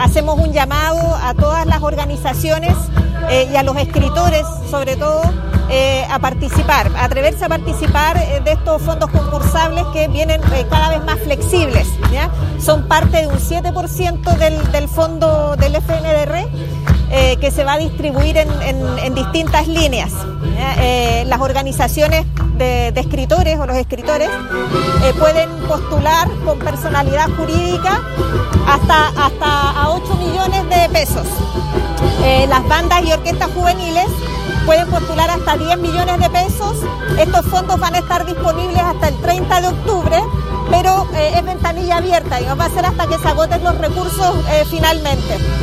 hacemos un llamado a todas las organizaciones y a los escritores, sobre todo, a participar, a atreverse a participar de estos fondos concursables que vienen cada vez más flexibles, ¿ya? Son parte de un 7% del fondo del FNDR que se va a distribuir en distintas líneas, ¿ya? Las organizaciones de escritores o los escritores pueden postular con personalidad jurídica hasta a 8 millones de pesos. Las bandas y orquestas juveniles pueden postular hasta 10 millones de pesos. Estos fondos van a estar disponibles hasta el 30 de octubre, pero es ventanilla abierta y va a ser hasta que se agoten los recursos finalmente.